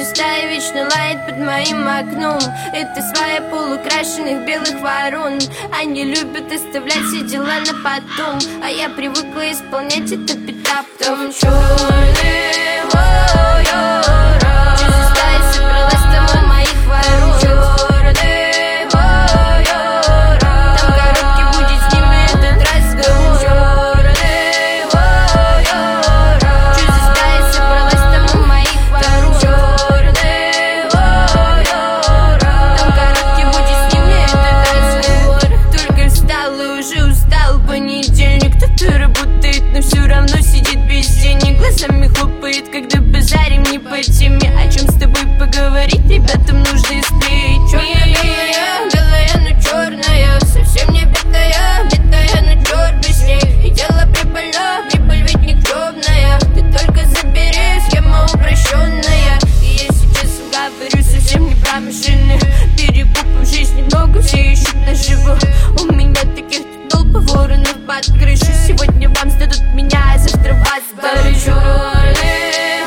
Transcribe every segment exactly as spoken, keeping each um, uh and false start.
стая вечно лает под моим окном. Это свая полукрашенных белых ворон. Они любят оставлять все дела на потом, а я привыкла исполнять это петаптом. Черный войора, что за стая собралась там у моих ворон? Черный войора, там короткий будет с ними этот разговор. Черный войора, что за стая собралась там у моих ворон? Черный войора, там короткий будет с ними этот разговор. Только встал и уже устал понедельник. Кто-то работает, но все равно сидит без тени. Глазами хлопает, когда базарим не по теме. О чем с тобой поговорить, ребятам нужно склеить. Черная, белая, но черная, совсем не битая, битая, но черт бы с ней. И дело прибыльно, прибыль ведь не кровная. Ты только забери, схема упрощенная. И я сейчас говорю совсем не про машины. Перекупов в жизни много, все ищут наживу. У меня таких толпа воронов под крышу. Сегодня вам сдадут меня, а завтра вас сдали. Черный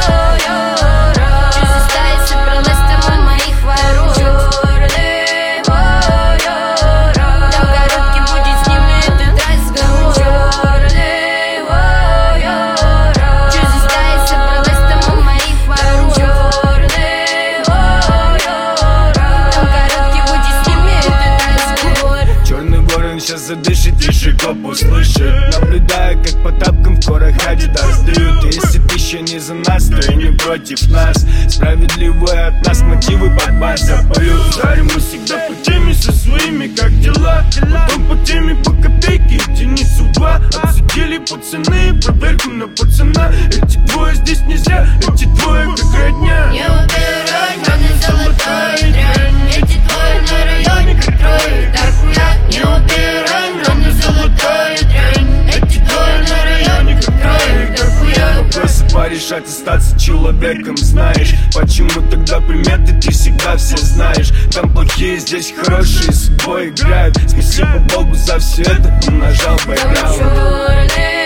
войора, что за стая собралась там у моих ворон? Черный войора, там короткий будет с ними этот разговор. Черный войора, что за стая собралась там у моих ворон? Черный войора, там короткий будет с ними этот разговор. Черный ворон сейчас задышит, тише коп услышит. Наблюдая, как по тапкам в корах Адидас дают. Если пища не за нас, то и не против нас. Справедливые от нас мотивы под бас запоют. Дарим мы всегда по теме со своими, как дела. Потом по теме по копейке, единицу два. Обсудили пацаны, проверку на пацана. Эти двое здесь нельзя, эти двое как родня. Не убирай, раны золотой дрянь. Эти двое на районе как трое, так хуя. Не убирай, раны золотой дрянь. Эти двое на районе как трое, так хуя. Вопросы порешать, остаться человеком, знаешь. Почему тогда приметы ты всегда все знаешь? Там плохие, здесь хорошие, с тобой играют. Спасибо Богу за все это, он нажал бэкграунд. Черный